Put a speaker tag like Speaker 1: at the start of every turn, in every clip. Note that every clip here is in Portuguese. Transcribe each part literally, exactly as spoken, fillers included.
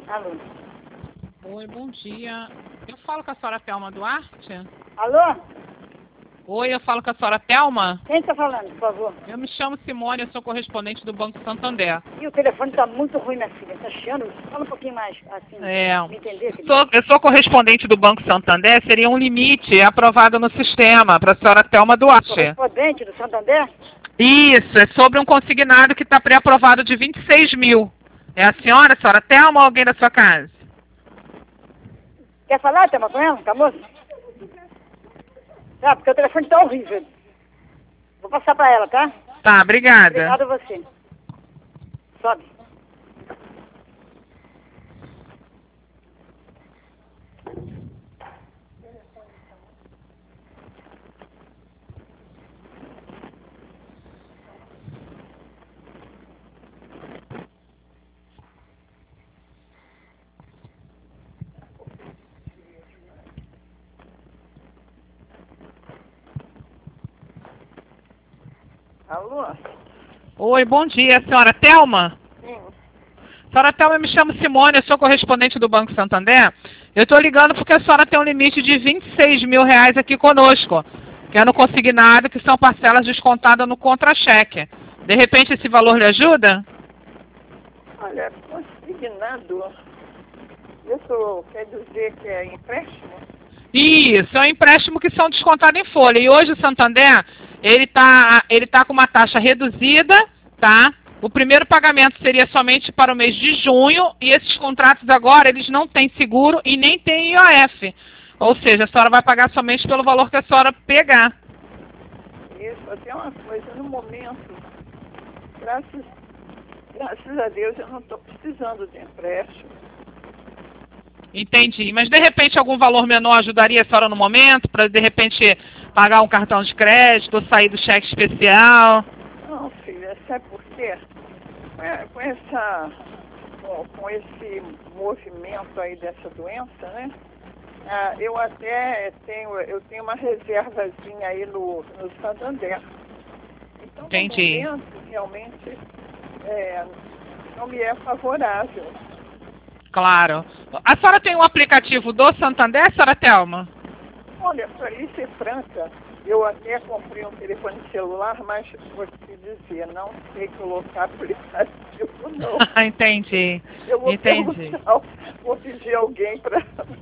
Speaker 1: Alô?
Speaker 2: Oi, bom dia. Eu falo com a senhora Thelma Duarte?
Speaker 1: Alô?
Speaker 2: Oi, eu falo com a senhora Thelma?
Speaker 1: Quem está falando, por favor?
Speaker 2: Eu me chamo Simone, eu sou correspondente do Banco Santander.
Speaker 1: E o telefone está muito ruim, minha filha. Está chiando? Fala um pouquinho mais, assim,
Speaker 2: É,
Speaker 1: me entender, querida.
Speaker 2: sou, eu sou correspondente do Banco Santander, seria um limite aprovado no sistema para a senhora Thelma Duarte.
Speaker 1: Correspondente do Santander?
Speaker 2: Isso, é sobre um consignado que está pré-aprovado de vinte e seis mil. É a senhora, a senhora Thelma ou alguém da sua casa?
Speaker 1: Quer falar, Thelma, com ela, com a moça? Tá, porque o telefone está horrível. Vou passar para ela, tá?
Speaker 2: Tá, obrigada.
Speaker 1: Obrigada a você. Sobe. Alô?
Speaker 2: Oi, bom dia, senhora Thelma?
Speaker 1: Sim.
Speaker 2: Senhora Thelma, eu me chamo Simone, eu sou correspondente do Banco Santander. Eu estou ligando porque a senhora tem um limite de vinte e seis mil reais aqui conosco, que é no consignado, que são parcelas descontadas no contra-cheque. De repente, esse valor lhe ajuda?
Speaker 3: Olha, consignado, isso quer dizer que é empréstimo?
Speaker 2: Isso, é um empréstimo que são descontados em folha. E hoje o Santander, ele está ele tá com uma taxa reduzida, tá? O primeiro pagamento seria somente para o mês de junho, e esses contratos agora, eles não têm seguro e nem têm I O F. Ou seja, a senhora vai pagar somente pelo valor que a senhora pegar.
Speaker 3: Isso, até uma coisa, no momento, graças, graças a Deus, eu não estou precisando de empréstimo.
Speaker 2: Entendi. Mas, de repente, algum valor menor ajudaria a senhora no momento, para, de repente, pagar um cartão de crédito ou sair do cheque especial?
Speaker 3: Não, filha, sabe por quê? Com, com, essa, com, com esse movimento aí dessa doença, né? Ah, eu até tenho, eu tenho uma reservazinha aí no, no Santander. Então,
Speaker 2: Entendi.
Speaker 3: no momento, realmente, é, não me é favorável.
Speaker 2: Claro. A senhora tem um aplicativo do Santander, senhora Thelma?
Speaker 3: Olha, para lhe ser franca, eu até comprei um telefone celular, mas vou te dizer, não sei colocar aplicativo, não.
Speaker 2: Entendi.
Speaker 3: Eu vou
Speaker 2: Entendi.
Speaker 3: perguntar, vou pedir alguém para...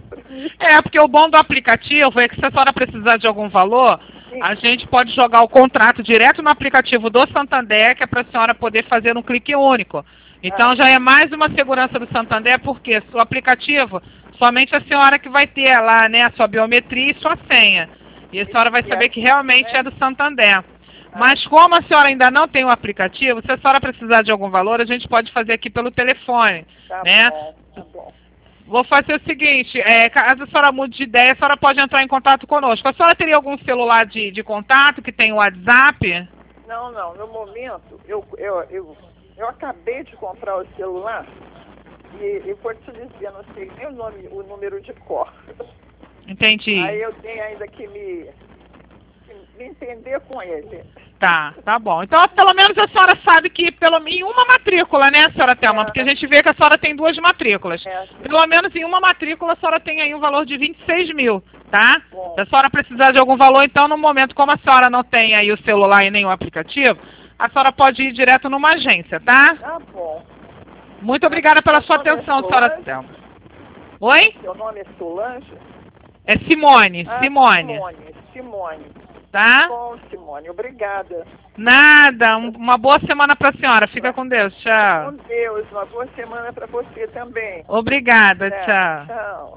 Speaker 2: É, porque o bom do aplicativo é que se a senhora precisar de algum valor,
Speaker 3: Sim.
Speaker 2: a gente pode jogar o contrato direto no aplicativo do Santander, que é para a senhora poder fazer um clique único. Então
Speaker 3: Ah.
Speaker 2: já é mais uma segurança do Santander, porque o aplicativo, somente a senhora que vai ter lá, né, a sua biometria e sua senha. E a senhora vai saber que realmente é do Santander. Mas como a senhora ainda não tem o aplicativo, se a senhora precisar de algum valor, a gente pode fazer aqui pelo telefone,
Speaker 3: Tá
Speaker 2: né?
Speaker 3: bom, tá bom.
Speaker 2: Vou fazer o seguinte, é, caso a senhora mude de ideia, a senhora pode entrar em contato conosco. A senhora teria algum celular de, de contato que tem o WhatsApp?
Speaker 3: Não, não, no momento, eu, eu, eu, eu acabei de comprar o celular e eu vou te dizer, não sei nem o nome, o número de cor.
Speaker 2: Entendi.
Speaker 3: Aí eu tenho ainda que me, me entender com ele.
Speaker 2: Tá, tá bom. Então, pelo menos a senhora sabe que pelo, em uma matrícula, né, senhora Thelma?
Speaker 3: É.
Speaker 2: Porque a gente vê que a senhora tem duas matrículas.
Speaker 3: É.
Speaker 2: Pelo menos em uma matrícula a senhora tem aí um valor de vinte e seis mil, tá?
Speaker 3: Bom.
Speaker 2: Se a senhora precisar de algum valor, então, no momento, como a senhora não tem aí o celular e nem o aplicativo, a senhora pode ir direto numa agência, tá?
Speaker 3: Tá bom.
Speaker 2: Muito obrigada pela sua
Speaker 3: Seu nome é
Speaker 2: atenção, senhora
Speaker 3: Solange?
Speaker 2: Thelma. Oi?
Speaker 3: Seu nome é Solange?
Speaker 2: É Simone,
Speaker 3: Ah,
Speaker 2: Simone,
Speaker 3: Simone, Simone.
Speaker 2: tá?
Speaker 3: Bom, Simone, obrigada.
Speaker 2: Nada, um- uma boa semana pra senhora. Fica com Deus, tchau.
Speaker 3: Com Deus, uma boa semana para você também.
Speaker 2: Obrigada,
Speaker 3: É,
Speaker 2: tchau.
Speaker 3: Tchau.